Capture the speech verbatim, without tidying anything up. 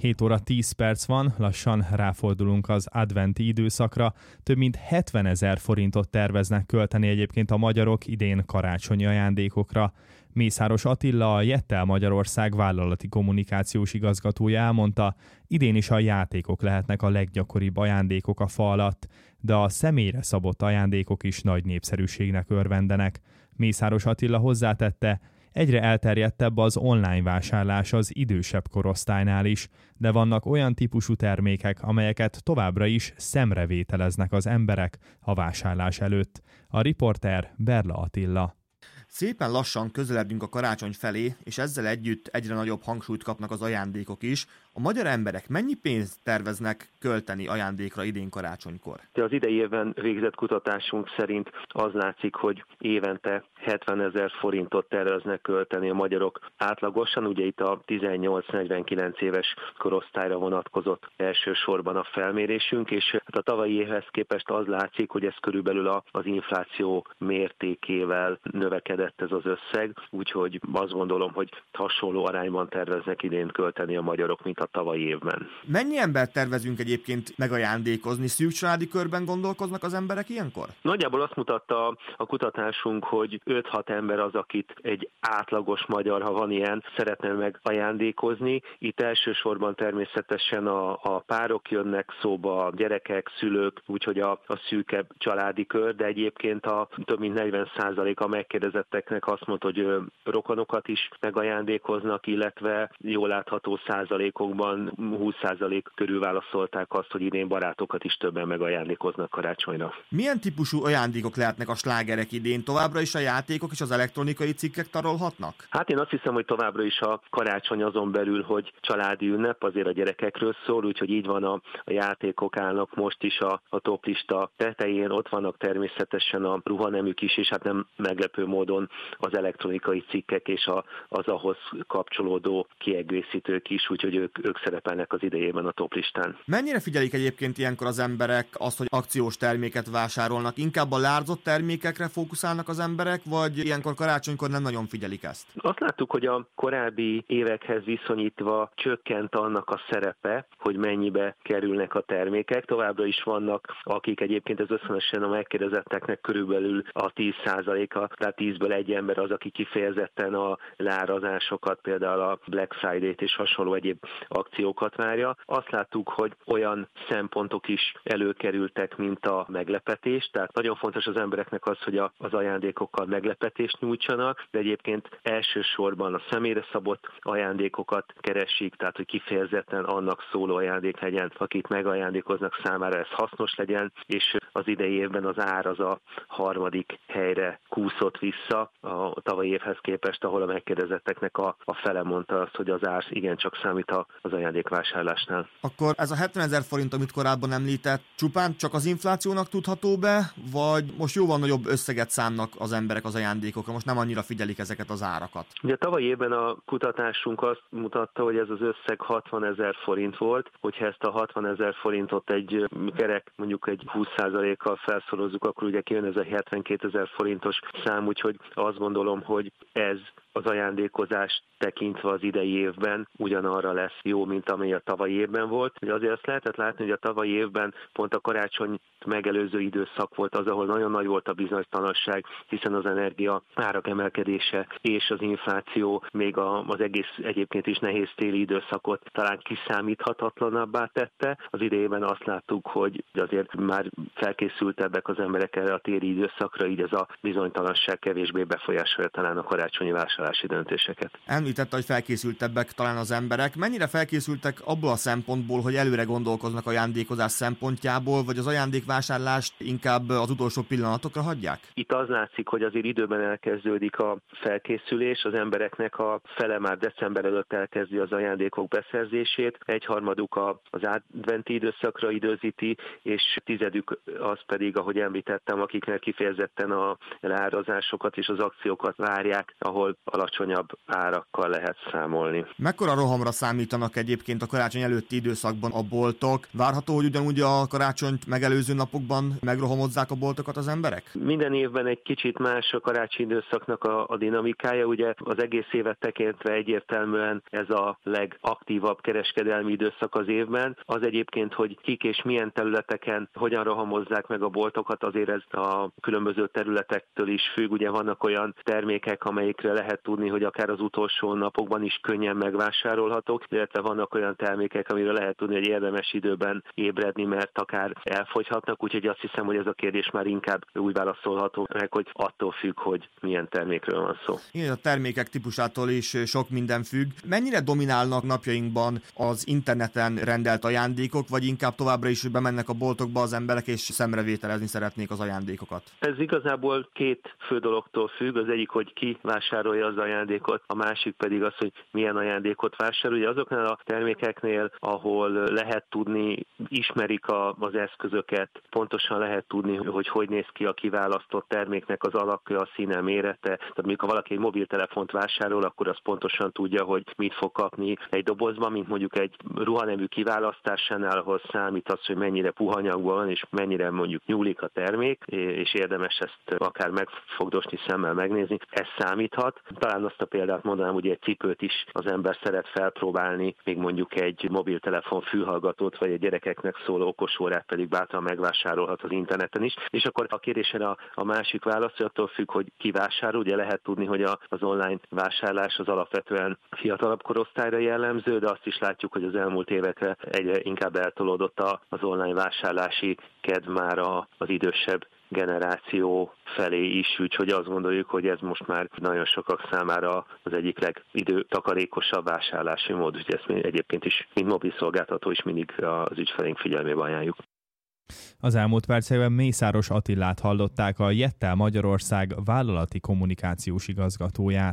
hét óra tíz perc van, lassan ráfordulunk az adventi időszakra. Több mint hetvenezer forintot terveznek költeni egyébként a magyarok idén karácsonyi ajándékokra. Mészáros Attila, a Jettel Magyarország vállalati kommunikációs igazgatója elmondta, idén is a játékok lehetnek a leggyakoribb ajándékok a fa alatt, de a személyre szabott ajándékok is nagy népszerűségnek örvendenek. Mészáros Attila hozzátette, egyre elterjedtebb az online vásárlás az idősebb korosztálynál is, de vannak olyan típusú termékek, amelyeket továbbra is szemrevételeznek az emberek a vásárlás előtt. A riporter Berla Attila. Szépen lassan közeledünk a karácsony felé, és ezzel együtt egyre nagyobb hangsúlyt kapnak az ajándékok is. A magyar emberek mennyi pénzt terveznek költeni ajándékra idén karácsonykor? Az idei évben végzett kutatásunk szerint az látszik, hogy évente hetvenezer forintot terveznek költeni a magyarok átlagosan. Ugye itt a tizennyolc-negyvenkilenc éves korosztályra vonatkozott elsősorban a felmérésünk, és hát a tavalyi évhez képest az látszik, hogy ez körülbelül az infláció mértékével növekedett ez az összeg, úgyhogy azt gondolom, hogy hasonló arányban terveznek idén költeni a magyarok, mint a tavalyi évben. Mennyi embert tervezünk egyébként megajándékozni? Szűk családi körben gondolkoznak az emberek ilyenkor? Nagyjából azt mutatta a kutatásunk, hogy öt-hat ember az, akit egy átlagos magyar, ha van ilyen, szeretne megajándékozni. Itt elsősorban természetesen a, a párok jönnek szóba, a gyerekek, szülők, úgyhogy a, a szűkebb családi kör, de egyébként a több mint negyven százalék a megkérdezetteknek azt mondta, hogy rokonokat is megajándékoznak, illetve jól látható százalékokban húsz százalék körül válaszolták azt, hogy idén barátokat is többen megajándékoznak karácsonyra. Milyen típusú ajándékok lehetnek a slágerek idén? Továbbra is a játékok és az elektronikai cikkek tarolhatnak? Hát én azt hiszem, hogy továbbra is a karácsony azon belül, hogy családi ünnep, azért a gyerekekről szól, úgyhogy így van, a, a játékok állnak most is a, a toplista tetején, ott vannak természetesen a ruhanemük is, és hát nem meglepő módon az elektronikai cikkek és a, az ahhoz kapcsolódó kiegészítők is, úgyhogy ők, ők szerepelnek az idejében a toplistán. Mennyire figyelik egyébként ilyenkor az emberek azt, hogy akciós terméket vásárolnak? Inkább a lárzott termékekre fókuszálnak az emberek, vagy ilyenkor karácsonykor nem nagyon figyelik ezt? Azt láttuk, hogy a korábbi évekhez viszonyítva csökkent annak a szerepe, hogy mennyibe kerülnek a termékek. Továbbra is vannak, akik egyébként ez összönösen a megkérdezetteknek körülbelül a tíz százaléka, tehát tízből egy ember az, aki kifejezetten a lárazásokat, például a Black Friday-t és hasonló egyéb akciókat várja. Azt láttuk, hogy olyan szempontok is előkerültek, mint a meglepetés, tehát nagyon fontos az embereknek az, hogy a, az ajándékokkal meglepetést nyújtsanak, de egyébként elsősorban a személyre szabott ajándékokat keresik, tehát hogy kifejezetten annak szóló ajándék legyen, akit megajándékoznak számára ez hasznos legyen, és az idei évben az ár az a harmadik helyre kúszott vissza a tavalyi évhez képest, ahol a megkérdezetteknek a, a fele mondta azt, hogy az ár igencsak számít az ajándékvásárlásnál. Akkor ez a hetvenezer forint, amit korábban említett, csupán csak az inflációnak tudható be, vagy most jóval nagyobb összeget szánnak az emberek az ajándékokra, most nem annyira figyelik ezeket az árakat? Ugye tavaly évben a kutatásunk azt mutatta, hogy ez az összeg hatvanezer forint volt, hogyha ezt a hatvanezer forintot egy kerek, mondjuk egy húsz százalékkal felszorozzuk, akkor ugye kijön ez a hetvenkétezer forintos szám, úgyhogy azt gondolom, hogy ez az ajándékozást tekintve az idei évben ugyanarra lesz jó, mint amely a tavalyi évben volt. Ugye azért azt lehetett látni, hogy a tavalyi évben pont a karácsony megelőző időszak volt az, ahol nagyon nagy volt a bizonytalanság, hiszen az energia árak emelkedése és az infláció még az egész egyébként is nehéz téli időszakot talán kiszámíthatatlanabbá tette. Az idejében azt láttuk, hogy azért már felkészültebbek az emberek erre a téli időszakra, így ez a bizonytalanság kevésbé befolyásolja talán a karácsonyi vásárlási döntéseket. Említette, hogy felkészültebbek talán az emberek. Mennyire felkészültek abból a szempontból, hogy előre gondolkoznak ajándékozás szempontjából, vagy az ajándékvásárlást inkább az utolsó pillanatokra hagyják? Itt az látszik, hogy azért időben elkezdődik a felkészülés, az embereknek a fele már december előtt elkezdi az ajándékok beszerzését, egyharmaduk az adventi időszakra időzíti, és tizedük az pedig, ahogy említettem, akiknek kifejezetten a leárazásokat és az akciókat várják, ahol alacsonyabb árakkal lehet számolni. Mekkora rohamra számítanak egyébként a karácsony előtti időszakban a boltok? Várható, hogy ugyanúgy a karácsonyt megelőző napokban megrohamozzák a boltokat az emberek? Minden évben egy kicsit más a karácsony időszaknak a, a dinamikája. Ugye az egész évet tekintve egyértelműen ez a legaktívabb kereskedelmi időszak az évben. Az egyébként, hogy kik és milyen területeken hogyan rohamozzák meg a boltokat, azért ez a különböző területektől is függ. Ugye vannak olyan termékek, amelyikre lehet tudni, hogy akár az utolsó napokban is könnyen megvásárolhatók, illetve vannak olyan termékek, amire lehet tudni, hogy érdemes időben ébredni, mert akár elfogyhatnak, úgyhogy azt hiszem, hogy ez a kérdés már inkább úgy válaszolható meg, hogy attól függ, hogy milyen termékről van szó. Igen, a termékek típusától is sok minden függ. Mennyire dominálnak napjainkban az interneten rendelt ajándékok, vagy inkább továbbra is bemennek a boltokba az emberek, és szemrevételezni szeretnék az ajándékokat? Ez igazából két fő dologtól függ. Az egyik, hogy ki vásárolja az ajándékot, a másik pedig az, hogy milyen ajándékot vásárol. Ugye azoknál a termékeknél, ahol lehet tudni, ismerik a, az eszközöket, pontosan lehet tudni, hogy hogy néz ki a kiválasztott terméknek az alakja, a színe, mérete. Tehát mondjuk, ha valaki egy mobiltelefont vásárol, akkor az pontosan tudja, hogy mit fog kapni egy dobozban, mint mondjuk egy ruhanemű kiválasztásánál, ahol számít az, hogy mennyire puha anyagban van, és mennyire mondjuk nyúlik a termék, és érdemes ezt akár megfogdosni szemmel megnézni. Ez számíthat. Talán azt a példát mondanám, hogy egy cipőt is az ember szeret felpróbálni, még mondjuk egy mobiltelefon fülhallgatót, vagy egy gyerekeknek szóló okosórát pedig bátran megvásárolhat az interneten is. És akkor a kérdésre a, a másik válasz, attól függ, hogy ki vásárol. Ugye lehet tudni, hogy a, az online vásárlás az alapvetően fiatalabb korosztályra jellemző, de azt is látjuk, hogy az elmúlt évekre egyre inkább eltolódott az online vásárlási kedv már az idősebb generáció felé is, úgyhogy azt gondoljuk, hogy ez most már nagyon sokak számára az egyik legidőtakarékosabb vásárlási mód, úgyhogy ezt egyébként is, mint mobil szolgáltató is mindig az ügyfeleink figyelmébe ajánljuk. Az elmúlt percekben Mészáros Attilát hallották, a Jettel Magyarország vállalati kommunikációs igazgatóját.